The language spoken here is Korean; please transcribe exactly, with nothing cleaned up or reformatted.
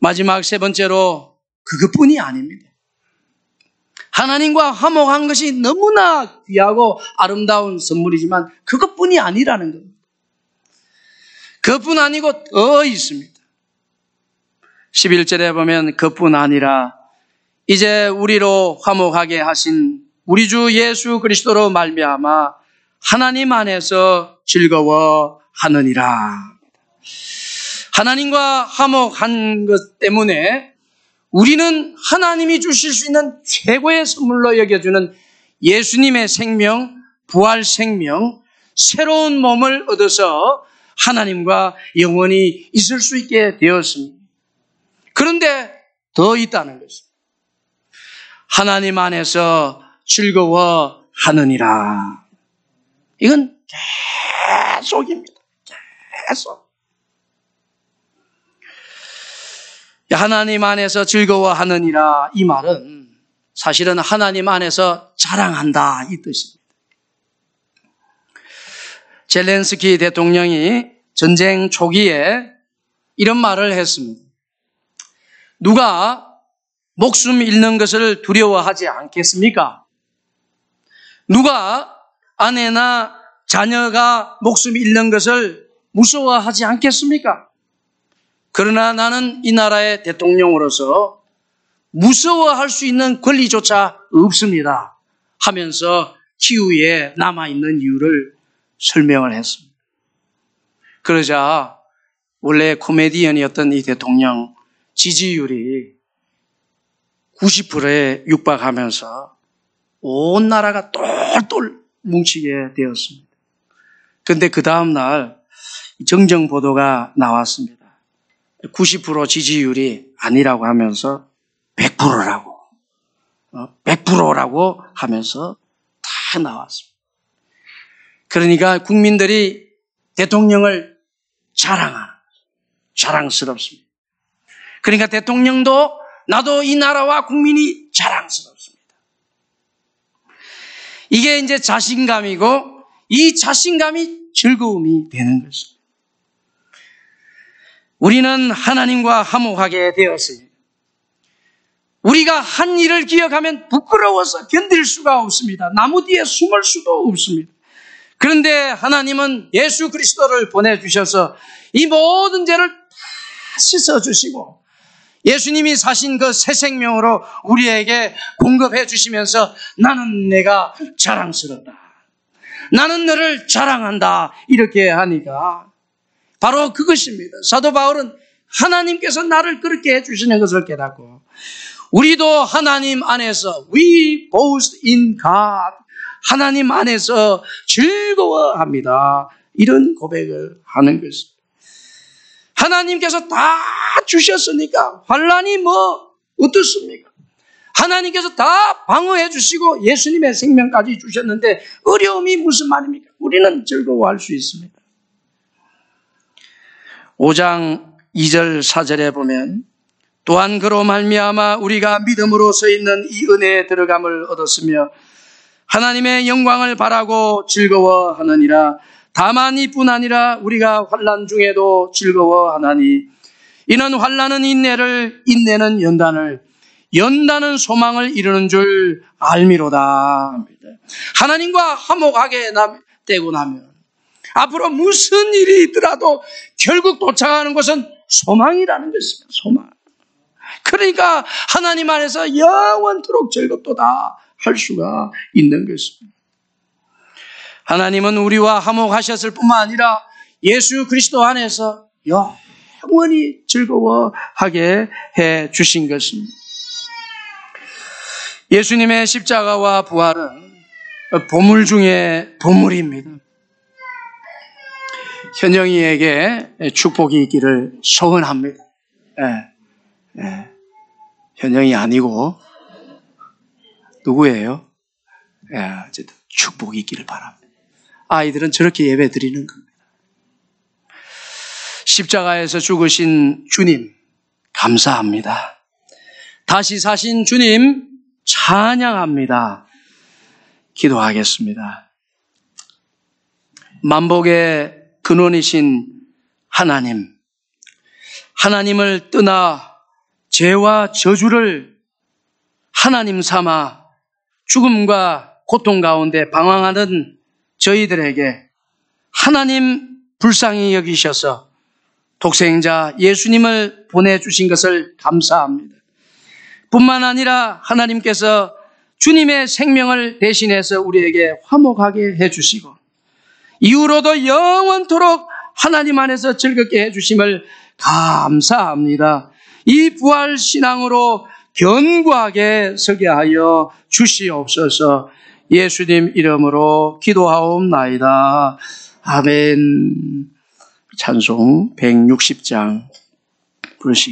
마지막 세 번째로 그것뿐이 아닙니다. 하나님과 화목한 것이 너무나 귀하고 아름다운 선물이지만 그것뿐이 아니라는 겁니다. 그것뿐 아니고 더 있습니다. 십일 절에 보면 그뿐 아니라 이제 우리로 화목하게 하신 우리 주 예수 그리스도로 말미암아 하나님 안에서 즐거워하느니라. 하나님과 화목한 것 때문에 우리는 하나님이 주실 수 있는 최고의 선물로 여겨주는 예수님의 생명, 부활 생명, 새로운 몸을 얻어서 하나님과 영원히 있을 수 있게 되었습니다. 그런데 더 있다는 것입니다. 하나님 안에서 즐거워하느니라. 이건 계속입니다. 계속. 하나님 안에서 즐거워하느니라 이 말은 사실은 하나님 안에서 자랑한다 이 뜻입니다. 젤렌스키 대통령이 전쟁 초기에 이런 말을 했습니다. 누가 목숨 잃는 것을 두려워하지 않겠습니까? 누가 아내나 자녀가 목숨 잃는 것을 무서워하지 않겠습니까? 그러나 나는 이 나라의 대통령으로서 무서워할 수 있는 권리조차 없습니다 하면서 기후에 남아있는 이유를 설명을 했습니다. 그러자 원래 코미디언이었던 이 대통령 지지율이 구십 퍼센트에 육박하면서 온 나라가 똘똘 뭉치게 되었습니다. 그런데 그 다음 날 정정 보도가 나왔습니다. 구십 퍼센트 지지율이 아니라고 하면서 백 퍼센트라고 백 퍼센트라고 하면서 다 나왔습니다. 그러니까 국민들이 대통령을 자랑하는 자랑스럽습니다. 그러니까 대통령도 나도 이 나라와 국민이 자랑스럽습니다. 이게 이제 자신감이고 이 자신감이 즐거움이 되는 것입니다. 우리는 하나님과 화목하게 되었습니다. 우리가 한 일을 기억하면 부끄러워서 견딜 수가 없습니다. 나무 뒤에 숨을 수도 없습니다. 그런데 하나님은 예수 그리스도를 보내주셔서 이 모든 죄를 다 씻어주시고 예수님이 사신 그 새 생명으로 우리에게 공급해 주시면서 나는 내가 자랑스럽다. 나는 너를 자랑한다. 이렇게 하니까 바로 그것입니다. 사도 바울은 하나님께서 나를 그렇게 해주시는 것을 깨닫고 우리도 하나님 안에서 we boast in God 하나님 안에서 즐거워합니다. 이런 고백을 하는 것입니다. 하나님께서 다 주셨으니까 환난이 뭐 어떻습니까? 하나님께서 다 방어해 주시고 예수님의 생명까지 주셨는데 어려움이 무슨 말입니까? 우리는 즐거워할 수 있습니다. 오 장 이 절 사 절에 보면 또한 그로 말미암아 우리가 믿음으로 서 있는 이 은혜에 들어감을 얻었으며 하나님의 영광을 바라고 즐거워하느니라. 다만 이뿐 아니라 우리가 환난 중에도 즐거워하나니 이는 환난은 인내를 인내는 연단을 연단은 소망을 이루는 줄 알미로다. 하나님과 화목하게 되고 나면 앞으로 무슨 일이 있더라도 결국 도착하는 것은 소망이라는 것입니다. 소망. 그러니까 하나님 안에서 영원토록 즐겁도다 할 수가 있는 것입니다. 하나님은 우리와 화목하셨을 뿐만 아니라 예수 그리스도 안에서 영원히 즐거워하게 해 주신 것입니다. 예수님의 십자가와 부활은 보물 중에 보물입니다. 현영이에게 축복이 있기를 소원합니다. 예, 예. 현영이 아니고 누구예요? 예, 어쨌든 축복이 있기를 바랍니다. 아이들은 저렇게 예배 드리는 겁니다. 십자가에서 죽으신 주님 감사합니다. 다시 사신 주님 찬양합니다. 기도하겠습니다. 만복의 근원이신 하나님, 하나님을 떠나 죄와 저주를 하나님 삼아 죽음과 고통 가운데 방황하는 저희들에게 하나님 불쌍히 여기셔서 독생자 예수님을 보내주신 것을 감사합니다. 뿐만 아니라 하나님께서 주님의 생명을 대신해서 우리에게 화목하게 해주시고 이후로도 영원토록 하나님 안에서 즐겁게 해주심을 감사합니다. 이 부활신앙으로 견고하게 서게 하여 주시옵소서. 예수님 이름으로 기도하옵나이다. 아멘. 찬송 백육십 장 부르시